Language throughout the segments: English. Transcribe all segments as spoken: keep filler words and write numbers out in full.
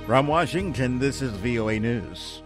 From Washington, this is V O A News.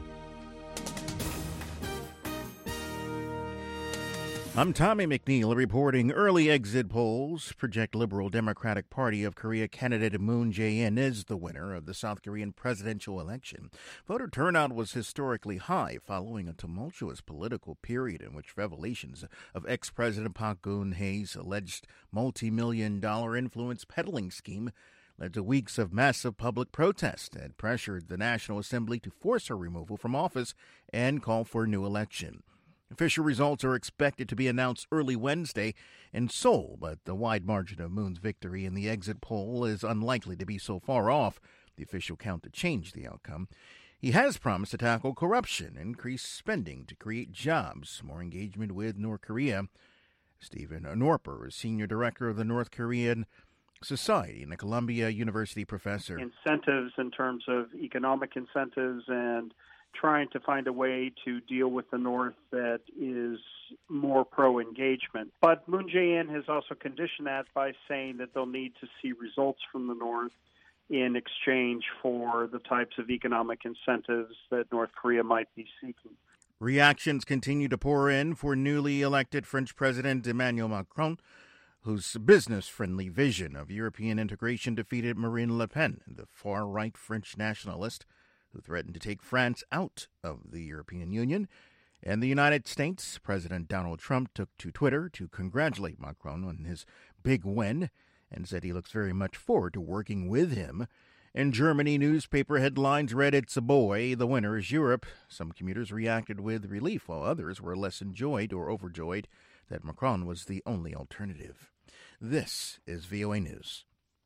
I'm Tommy McNeil reporting early exit polls project Liberal Democratic Party of Korea candidate Moon Jae-in is the winner of the South Korean presidential election. Voter turnout was historically high following a tumultuous political period in which revelations of ex-President Park Geun-hye's alleged multi-million dollar influence peddling scheme led to weeks of massive public protest that pressured the National Assembly to force her removal from office and call for a new election. Official results are expected to be announced early Wednesday in Seoul, but the wide margin of Moon's victory in the exit poll is unlikely to be so far off the official count to change the outcome. He has promised to tackle corruption, increase spending to create jobs, more engagement with North Korea. Stephen Norper is senior director of the North Korean Society and a Columbia University professor. Incentives in terms of economic incentives and trying to find a way to deal with the North that is more pro-engagement. But Moon Jae-in has also conditioned that by saying that they'll need to see results from the North in exchange for the types of economic incentives that North Korea might be seeking. Reactions continue to pour in for newly elected French President Emmanuel Macron, whose business-friendly vision of European integration defeated Marine Le Pen, the far-right French nationalist, who threatened to take France out of the European Union. And the United States, President Donald Trump took to Twitter to congratulate Macron on his big win and said he looks very much forward to working with him. In Germany, newspaper headlines read, "It's a boy, the winner is Europe." Some commuters reacted with relief, while others were less enjoyed or overjoyed that Macron was the only alternative. This is V O A News.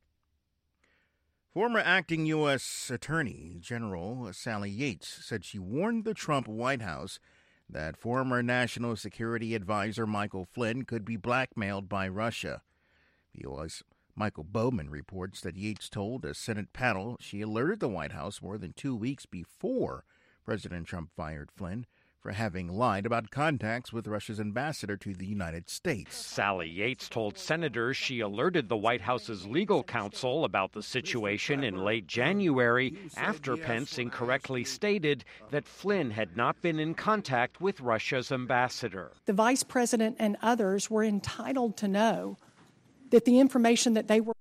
Former acting U S Attorney General Sally Yates said she warned the Trump White House that former National Security Advisor Michael Flynn could be blackmailed by Russia. V O A's Michael Bowman reports that Yates told a Senate panel she alerted the White House more than two weeks before President Trump fired Flynn for having lied about contacts with Russia's ambassador to the United States. Sally Yates told senators she alerted the White House's legal counsel about the situation in late January after Pence incorrectly stated that Flynn had not been in contact with Russia's ambassador. The vice president and others were entitled to know that the information that they were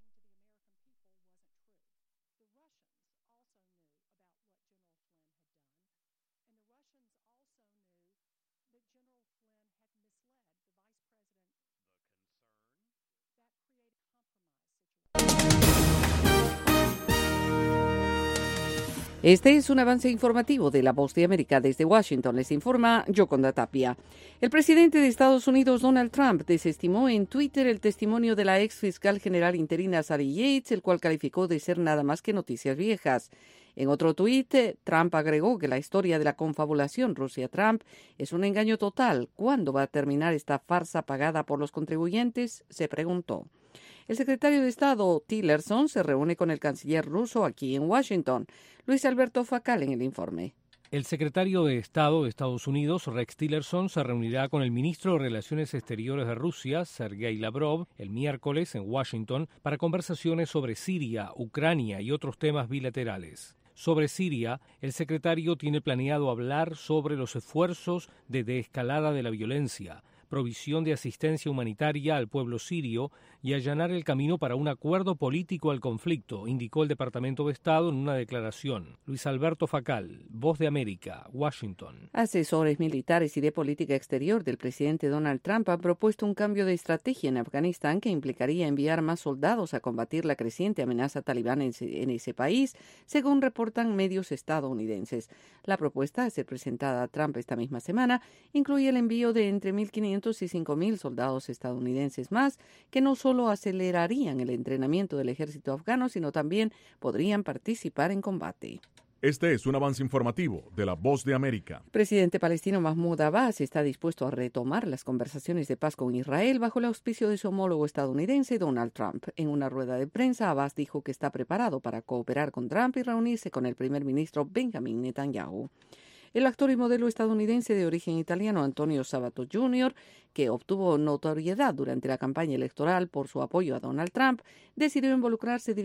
Este es un avance informativo de La Voz de América. Desde Washington les informa Yoconda Tapia. El presidente de Estados Unidos, Donald Trump, desestimó en Twitter el testimonio de la ex fiscal general interina Sally Yates, el cual calificó de ser nada más que noticias viejas. En otro tuit, Trump agregó que la historia de la confabulación Rusia-Trump es un engaño total. ¿Cuándo va a terminar esta farsa pagada por los contribuyentes?, se preguntó. El secretario de Estado, Tillerson, se reúne con el canciller ruso aquí en Washington. Luis Alberto Facal en el informe. El secretario de Estado de Estados Unidos, Rex Tillerson, se reunirá con el ministro de Relaciones Exteriores de Rusia, Sergei Lavrov, el miércoles en Washington para conversaciones sobre Siria, Ucrania y otros temas bilaterales. Sobre Siria, el secretario tiene planeado hablar sobre los esfuerzos de desescalada de la violencia, provisión de asistencia humanitaria al pueblo sirio y allanar el camino para un acuerdo político al conflicto, indicó el Departamento de Estado en una declaración. Luis Alberto Facal, Voz de América, Washington. Asesores militares y de política exterior del presidente Donald Trump han propuesto un cambio de estrategia en Afganistán que implicaría enviar más soldados a combatir la creciente amenaza talibán en ese, en ese país, según reportan medios estadounidenses. La propuesta, a ser presentada a Trump esta misma semana, incluye el envío de entre mil quinientos y cinco mil soldados estadounidenses más, que no solo acelerarían el entrenamiento del ejército afgano, sino también podrían participar en combate. Este es un avance informativo de La Voz de América. El presidente palestino Mahmoud Abbas está dispuesto a retomar las conversaciones de paz con Israel bajo el auspicio de su homólogo estadounidense Donald Trump. En una rueda de prensa, Abbas dijo que está preparado para cooperar con Trump y reunirse con el primer ministro Benjamin Netanyahu. El actor y modelo estadounidense de origen italiano Antonio Sabato junior, que obtuvo notoriedad durante la campaña electoral por su apoyo a Donald Trump, decidió involucrarse